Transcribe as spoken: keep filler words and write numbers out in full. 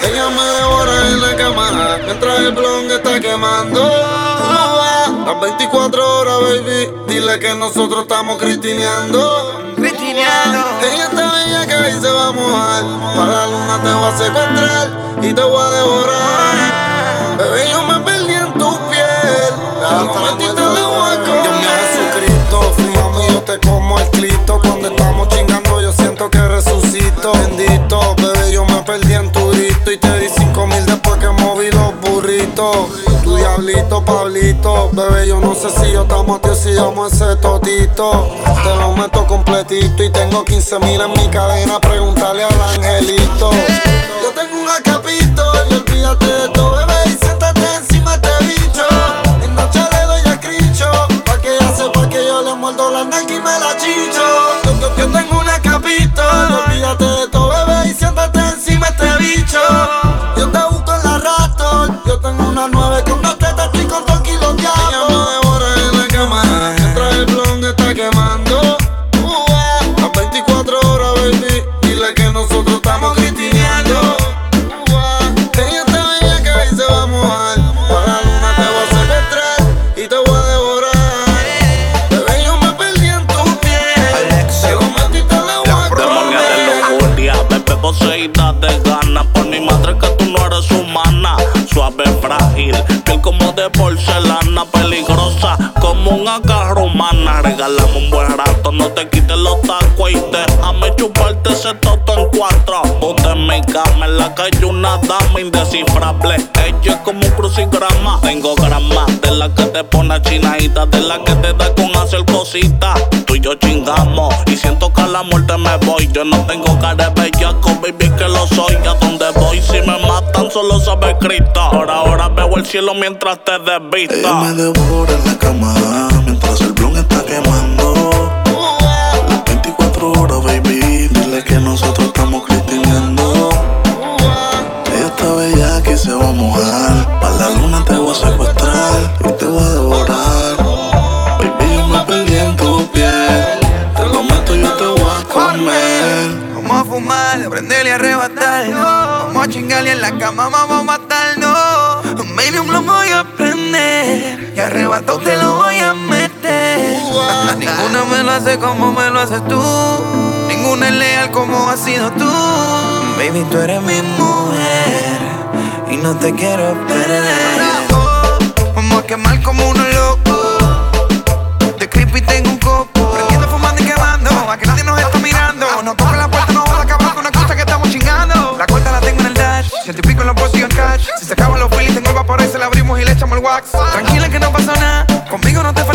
Ella me devora en la cama mientras el blon está quemando. Las veinticuatro horas, baby, dile que nosotros estamos cristineando. Cristineando. Ella está bella que ahí se va a mojar. Para la luna te voy a secuestrar y te voy a devorar. Bebé, yo me perdí en tu piel. La metiste de hueco. Dios mío, Jesucristo, frío yo te como el Cristo. Cuando estamos chingando yo siento que resucito. Bendito, bebé, yo me perdí en tu grito. Y te di cinco mil después que moví los burritos. Tu diablito, Pablito, bebé, yo no sé si yo estamos a ti o si damos ese totito. Te lo meto completito y tengo quince mil en mi cadena, pregúntale al angelito. Yo tengo un acapito y olvídate de todo, bebé, y siéntate encima de este bicho. En noche le doy a cricho, pa' que ella sepa que yo le muerdo la nalga y me la chicho. Yo, yo, yo tengo un acapito y olvídate de todo, bebé, y siéntate encima de este bicho. Yo te busco en la Raptor, yo tengo una nueve con dos tetas y con dos kilos de agua. Ella me devora en la cama mientras el blon está quemando. Uh, las veinticuatro horas, baby, dile que nosotros estamos cristineando. Uh, ella está bella que ahí se va a mojar. Para la luna te voy a secuestrar y te voy a devorar. Bebé, yo me perdí en tu piel. Se lo metiste en la boca. Demonia de lujuria, bebé poseída de ganas. Por mi madre que tú no eres humana. Suave, frágil, piel como de porcelana. Peligrosa como una carro humana. Regálame un buen rato, no te quites los tacos y déjame chuparte ese toto en cuatro. Ponte en mi cama, en la calle una dama indescifrable. Ella es como un crucigrama. Tengo grama de la que te pone chinadita, de la que te da con hacer cositas. Tú y yo chingamos y siento que a la muerte me voy. Yo no tengo cara de bellaco, baby, que lo soy. A donde voy, si me matan, solo sabe Cristo. Ahora, ahora veo el cielo mientras te desvisto. Ella me devora en la cama mientras el blon está quemando. Las veinticuatro horas, baby, dile que nosotros estamos cristineando. Ella está bella que se va a mojar. Para la luna te voy a secuestrar y te voy a devorar. Baby, yo me perdí en tu piel. Te lo meto, yo te voy a comer. Vamos a fumar, a prender y arrebatar. Vamos a chingarle en la cama, vamos a matarnos. Baby, un globo voy a prender y arrebatado te lo voy a meter. Ninguna me lo hace como me lo haces tú. Ninguna es leal como has sido tú. Baby, tú eres mi mujer y no te quiero perder. Vamos a quemar como unos locos. De creepy tengo un copo. Prendiendo, fumando y quemando. A que nadie nos está mirando. No toca la puerta, no va a acabar con una cosa que estamos chingando. La corta la tengo en el dash. Ciento y pico en los bolsillos en cash. Si se acaban los feelings, tengo el vapor y se la abrimos y le echamos el wax. Tranquila que no pasó nada. Conmigo no te